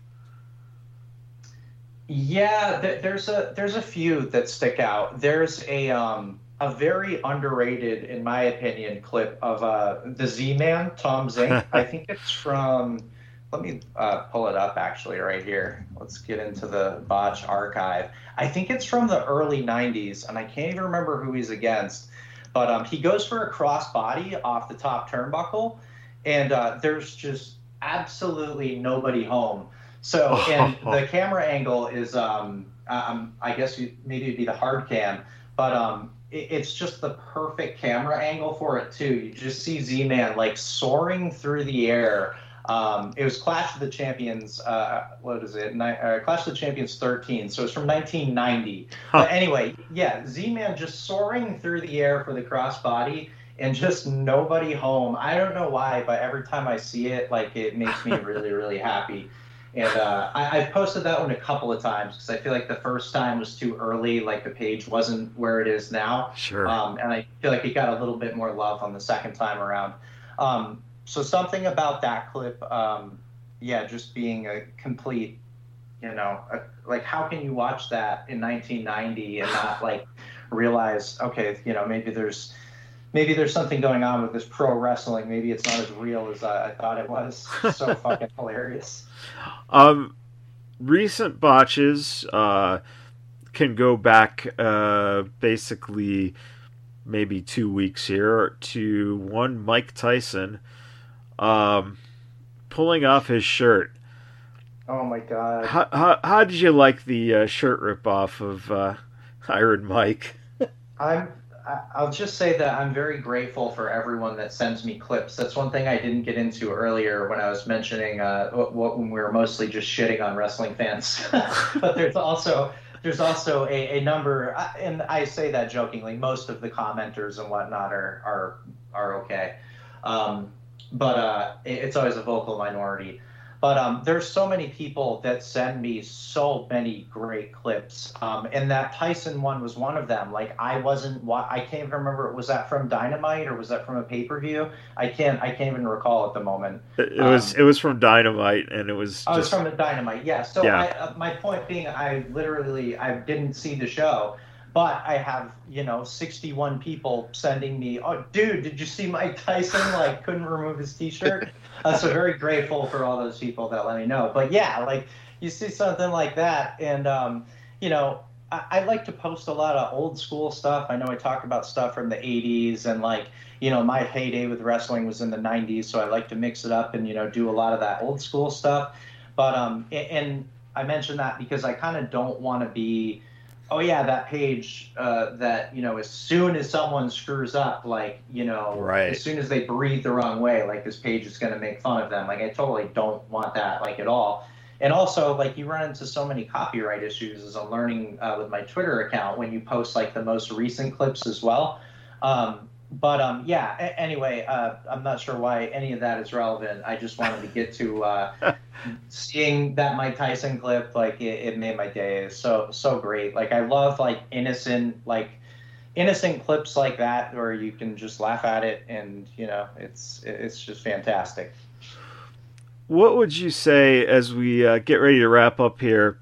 Yeah, th- there's a there's a few that stick out. There's a um, a very underrated, in my opinion, clip of uh, the Z-Man, Tom Zink. I think it's from. Let me uh, pull it up actually right here. Let's get into the botch archive. I think it's from the early nineties, and I can't even remember who he's against. But um, he goes for a crossbody off the top turnbuckle, and uh, there's just absolutely nobody home. So, and the camera angle is, um, um, I guess you, maybe it'd be the hard cam, but um, it, it's just the perfect camera angle for it too. You just see Z-Man like soaring through the air. Um, it was Clash of the Champions, uh, what is it, Ni- uh, Clash of the Champions thirteen, so it's from nineteen ninety. Huh. But anyway, yeah, Z-Man just soaring through the air for the crossbody and just nobody home. I don't know why, but every time I see it, like, it makes me really, really happy. And uh, I, I've posted that one a couple of times because I feel like the first time was too early, like the page wasn't where it is now. Sure. Um, and I feel like it got a little bit more love on the second time around. Um, So something about that clip, um, yeah, just being a complete, you know, a, like how can you watch that in nineteen ninety and not like realize, okay, you know, maybe there's maybe there's something going on with this pro wrestling. Maybe it's not as real as I, I thought it was. So fucking hilarious. Um, recent botches uh, can go back uh, basically maybe two weeks here to one Mike Tyson. Um, pulling off his shirt. Oh my god! How how, how did you like the uh, shirt ripoff of uh, Iron Mike? I'm. I'll just say that I'm very grateful for everyone that sends me clips. That's one thing I didn't get into earlier when I was mentioning uh, what when we were mostly just shitting on wrestling fans. But there's also there's also a, a number, and I say that jokingly. Most of the commenters and whatnot are are are okay. Um, But uh, it's always a vocal minority. But um, there's so many people that send me so many great clips. Um, and that Tyson one was one of them. Like, I wasn't, I can't even remember, was that from Dynamite or was that from a pay-per-view? I can't, I can't even recall at the moment. It, it was, um, it was from Dynamite, and it was. Oh, just... it's from the Dynamite, yeah. So yeah. I, uh, my point being, I literally, I didn't see the show. But I have, you know, sixty-one people sending me, oh, dude, did you see Mike Tyson? Like, couldn't remove his T-shirt. Uh, so very grateful for all those people that let me know. But yeah, like, you see something like that, and um, you know, I, I like to post a lot of old school stuff. I know I talk about stuff from the eighties, and like, you know, my heyday with wrestling was in the nineties, so I like to mix it up and, you know, do a lot of that old school stuff. But um, and, and I mention that because I kind of don't want to be. Oh yeah, that page uh, that, you know, as soon as someone screws up, like, you know, right. as soon as they breathe the wrong way, like, this page is going to make fun of them. Like, I totally don't want that, like, at all. And also, like, you run into so many copyright issues as I'm learning uh, with my Twitter account when you post, like, the most recent clips as well. Um, but um, yeah. A- anyway, uh, I'm not sure why any of that is relevant. I just wanted to get to uh, seeing that Mike Tyson clip. Like it, it made my day. It's so so great. Like I love like innocent like innocent clips like that where you can just laugh at it, and you know it's it's just fantastic. What would you say as we uh, get ready to wrap up here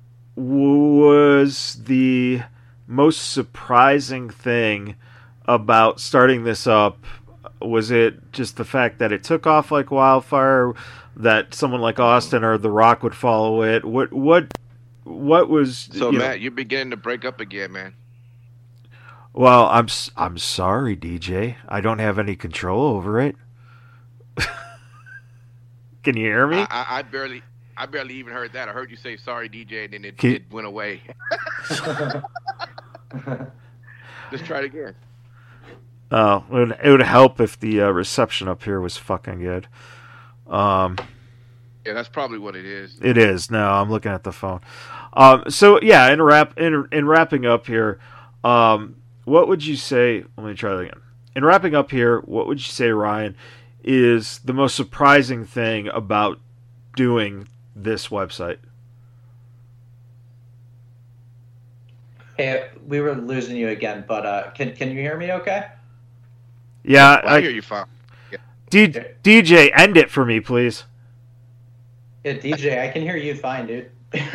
was the most surprising thing about starting this up? Was it just the fact that it took off like wildfire, that someone like Austin or The Rock would follow it? What what what was So you Matt, know, you're beginning to break up again, man. well, I'm s- I'm sorry, D J. I don't have any control over it. Can you hear me? I, I, I barely, I barely even heard that. I heard you say sorry, D J, and then it, Can- it went away. Just try it again. Oh, it would, it would help if the uh, reception up here was fucking good. Um, Yeah, that's probably what it is. it is. No, I'm looking at the phone. Um, so yeah, in wrap in in wrapping up here, um, what would you say? Let me try that again. In wrapping up here, what would you say, Ryan, is the most surprising thing about doing this website? Hey, we were losing you again, but uh, can can you hear me? Okay. Yeah, Well, I I, hear you fine. D, DJ, end it for me, please. Yeah, D J, I can hear you fine, dude.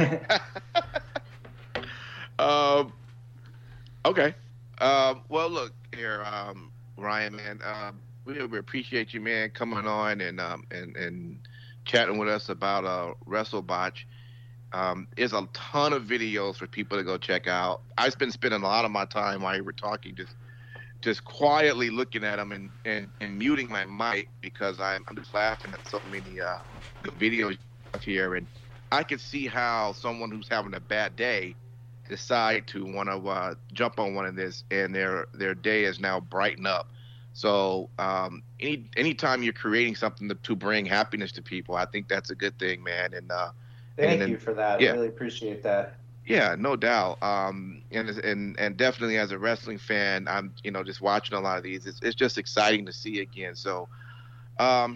um, okay. Um, well, look here, um, Ryan, man. Um, we, we appreciate you, man, coming on and um, and and chatting with us about uh, WrestleBotch. Um, there's a ton of videos for people to go check out. I've been spending a lot of my time while you were talking, just just quietly looking at them and, and, and muting my mic because I'm, I'm just laughing at so many uh, good videos here, and I can see how someone who's having a bad day decide to want to uh, jump on one of this, and their their day is now brightened up. So um, any anytime you're creating something to, to bring happiness to people, I think that's a good thing, man. And uh, Thank and, you for that. yeah. I really appreciate that. Yeah, no doubt. Um, and and and definitely as a wrestling fan, I'm you know just watching a lot of these. It's it's just exciting to see again. So, um,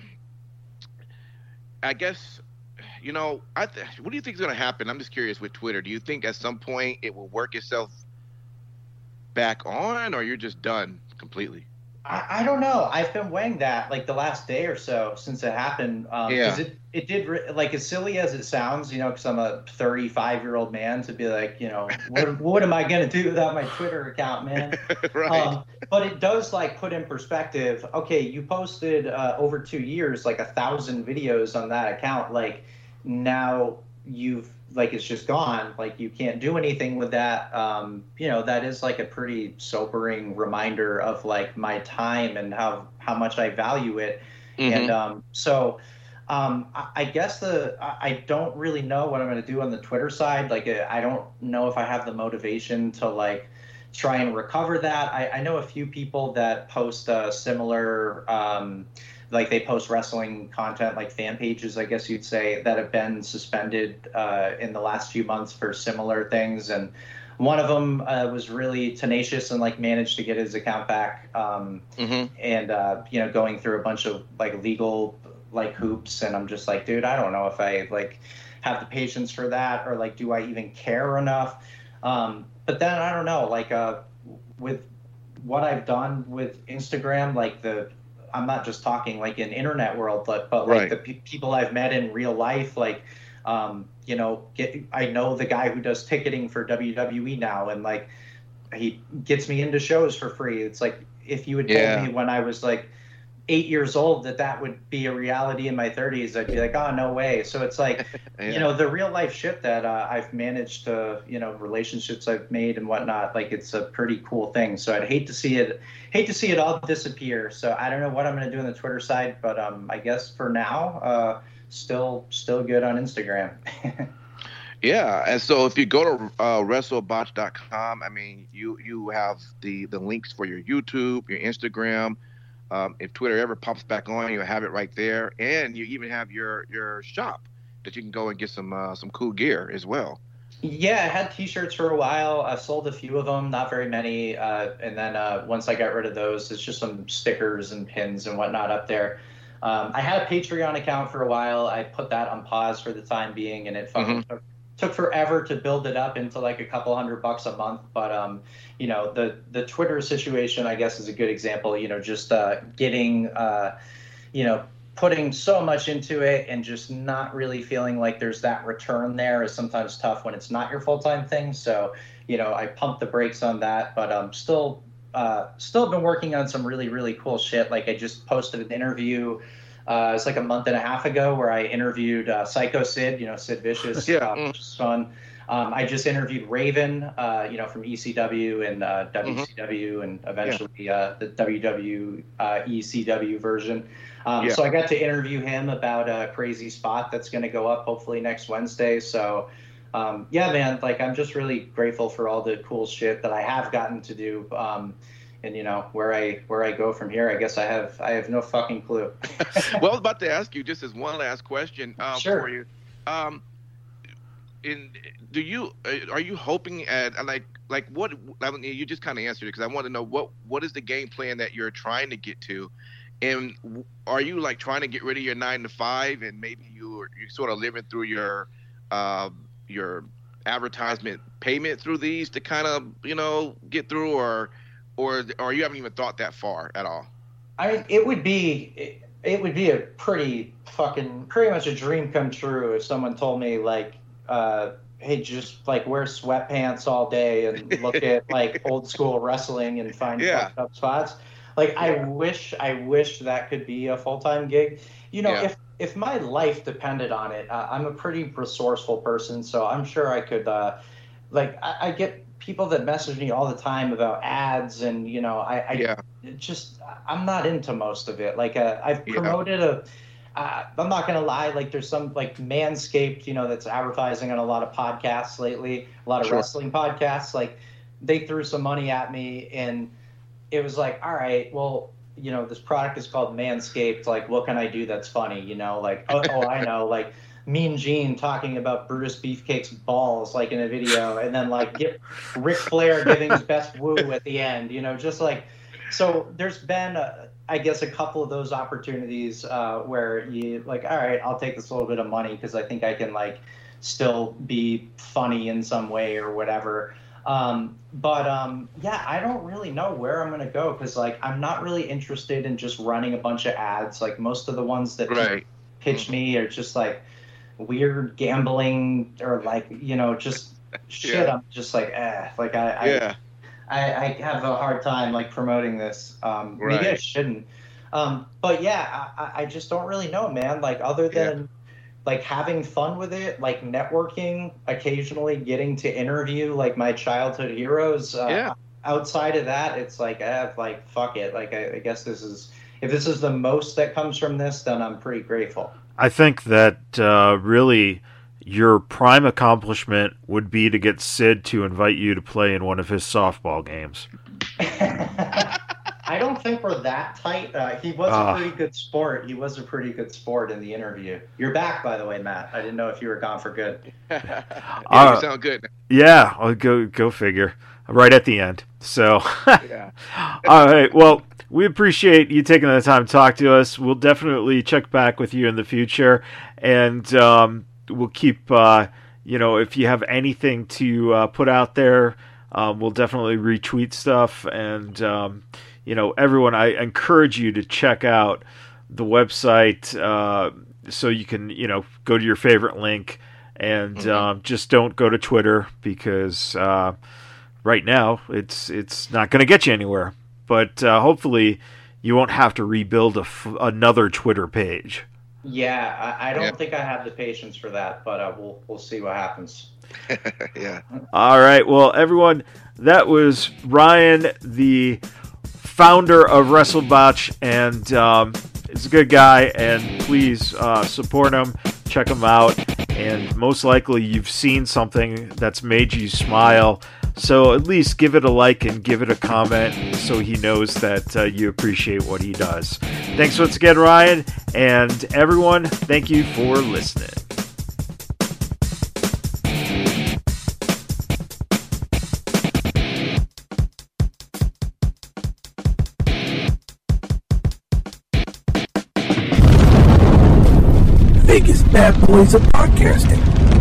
I guess you know, I th- what do you think is going to happen? I'm just curious with Twitter. Do you think at some point it will work itself back on, or you're just done completely? I, I don't know. I've been weighing that like the last day or so since it happened. Um, Yeah. 'cause it, it did, re- like, as silly as it sounds, you know, because I'm a thirty-five-year-old man, to be like, you know, what, what am I going to do without my Twitter account, man? Right. Um, but it does, like, put in perspective, okay, you posted uh, over two years, like, a thousand videos on that account. Like, now you've, like, it's just gone. Like, you can't do anything with that. Um, you know, that is, like, a pretty sobering reminder of, like, my time and how, how much I value it. Mhm. And um, so... Um, I, I guess the I, I don't really know what I'm going to do on the Twitter side. Like, I don't know if I have the motivation to like try and recover that. I, I know a few people that post uh, similar, um, like they post wrestling content, like fan pages, I guess you'd say, that have been suspended uh, in the last few months for similar things. And one of them uh, was really tenacious and like managed to get his account back. Um, Mhm. and uh, you know, going through a bunch of like legal like hoops, and I'm just like, dude, I don't know if I like have the patience for that, or like, do I even care enough? Um, but then I don't know, like uh, with what I've done with Instagram, like the, I'm not just talking like in internet world, but but like Right. the pe- people I've met in real life, like um, you know, get I know the guy who does ticketing for W W E now, and like he gets me into shows for free. It's like if you had told Yeah. me when I was like eight years old that that would be a reality in my thirties, I'd be like, oh, no way. So it's like, Yeah. you know, the real life shit that uh, I've managed to, you know, relationships I've made and whatnot, like it's a pretty cool thing. So I'd hate to see it, hate to see it all disappear. So I don't know what I'm going to do on the Twitter side, but um, I guess for now, uh, still, still good on Instagram. Yeah, and so if you go to uh, wrestlebotch dot com, I mean, you you have the the links for your YouTube, your Instagram. Um, if Twitter ever pops back on, you have it right there, and you even have your your shop that you can go and get some uh, some cool gear as well. Yeah, I had T-shirts for a while. I sold a few of them, not very many. Uh, and then uh, once I got rid of those, it's just some stickers and pins and whatnot up there. Um, I had a Patreon account for a while. I put that on pause for the time being, and it fucking mm-hmm. took, took forever to build it up into like a couple hundred bucks a month. But um, you know, the the Twitter situation, I guess, is a good example. You know, just uh, getting, uh, you know. putting so much into it and just not really feeling like there's that return there is sometimes tough when it's not your full-time thing. So, you know, I pumped the brakes on that, but I'm um, still, uh, still been working on some really, really cool shit. Like I just posted an interview, uh, it's like a month and a half ago where I interviewed uh, Psycho Sid, you know, Sid Vicious, yeah. uh, which is fun. Um, I just interviewed Raven, uh, you know, from E C W and uh, W C W mm-hmm. and eventually yeah. uh, the W W E C W version. Um, yeah. So I got to interview him about a crazy spot that's going to go up hopefully next Wednesday. So, um, yeah, man, like I'm just really grateful for all the cool shit that I have gotten to do. Um, and, you know, where I where I go from here, I guess I have I have no fucking clue. Well, I was about to ask you just as one last question um, sure. for you. Um, in do you are you hoping at like like what I mean, you just kind of answered it because I want to know what what is the game plan that you're trying to get to. And are you like trying to get rid of your nine to five, and maybe you you're sort of living through your uh, your advertisement payment through these to kind of you know get through, or or or you haven't even thought that far at all? I it would be it, it would be a pretty fucking pretty much a dream come true if someone told me like, uh, hey, just like wear sweatpants all day and look at like old school wrestling and find yeah. fucked up spots. Like, yeah. I wish, I wish that could be a full-time gig. You know, yeah. if, if my life depended on it, uh, I'm a pretty resourceful person, so I'm sure I could, uh, like, I, I get people that message me all the time about ads and, you know, I, I yeah. just, I'm not into most of it. Like, uh, I've promoted yeah. a, uh, I'm not going to lie, like, there's some, like, Manscaped, you know, that's advertising on a lot of podcasts lately, a lot of sure. wrestling podcasts. Like, they threw some money at me and it was like, all right, well, you know, this product is called Manscaped. Like, what can I do that's funny? You know, like, oh, oh I know, like Mean Gene talking about Brutus Beefcake's balls, like in a video, and then like get Ric Flair giving his best woo at the end. You know, just like, so there's been, a, I guess, a couple of those opportunities uh, where you like, all right, I'll take this little bit of money because I think I can like still be funny in some way or whatever. Um, but, um, yeah, I don't really know where I'm going to go because, like, I'm not really interested in just running a bunch of ads. Like, most of the ones that right. pitch mm-hmm. me are just, like, weird gambling or, like, you know, just shit. Yeah. I'm just like, eh. Like, I, yeah. I, I, I have a hard time, like, promoting this. Um, right. Maybe I shouldn't. Um, but, yeah, I, I just don't really know, man. Like, other than... Yeah. like having fun with it, like networking, occasionally getting to interview like my childhood heroes. Uh, yeah. Outside of that, it's like, eh, like fuck it. Like I, I guess this is, if this is the most that comes from this, then I'm pretty grateful. I think that uh, really your prime accomplishment would be to get Sid to invite you to play in one of his softball games. I don't think we're that tight. Uh, he was uh, a pretty good sport. He was a pretty good sport in the interview. You're back, by the way, Matt. I didn't know if you were gone for good. yeah, uh, you sound good. Yeah, I'll go go figure. Right at the end. So, yeah. All right. Well, we appreciate you taking the time to talk to us. We'll definitely check back with you in the future, and um, we'll keep. Uh, you know, if you have anything to uh, put out there, um, we'll definitely retweet stuff and. Um, You know, everyone, I encourage you to check out the website uh, so you can, you know, go to your favorite link and mm-hmm. um, just don't go to Twitter because uh, right now it's it's not going to get you anywhere. But uh, hopefully you won't have to rebuild a f- another Twitter page. Yeah, I, I don't yeah. think I have the patience for that, but uh, we'll we'll see what happens. yeah. All right. Well, everyone, that was Ryan, the founder of WrestleBotch, and um, he's a good guy, and please uh, support him, check him out, and most likely you've seen something that's made you smile, so at least give it a like and give it a comment so he knows that uh, you appreciate what he does. Thanks once again, Ryan, and everyone, thank you for listening. bad boys of podcasting.